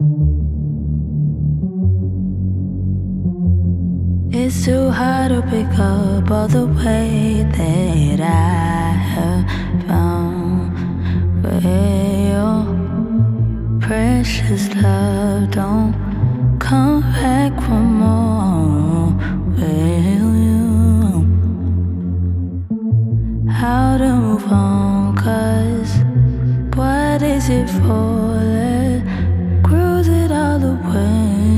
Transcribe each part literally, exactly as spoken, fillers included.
It's too hard to pick up all the way that I have found where your precious love don't come back for more. Will you? How to move on? 'Cause what is it for? Let's cruise it all the way.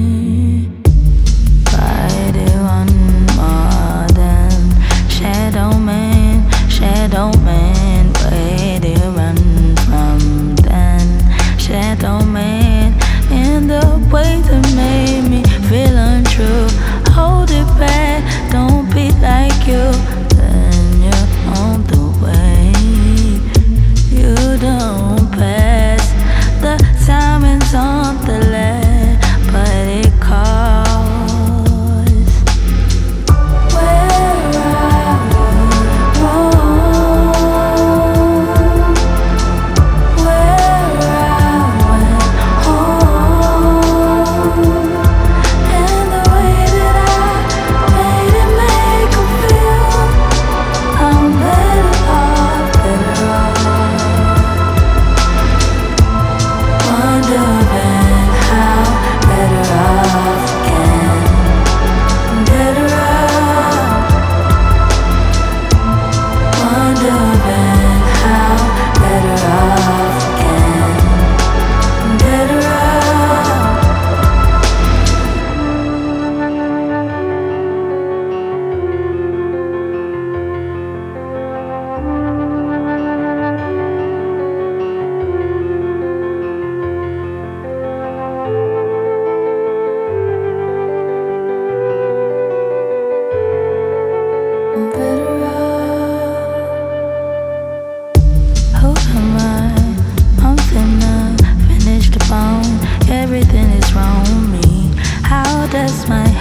Shadow man, shadow man, where they run from then. Shadow man, in the way that made me feel untrue. Hold it back, don't be like you. Then you're on the way. You don't pass. The time is on the left, but it calls. Everything is wrong with me. How does my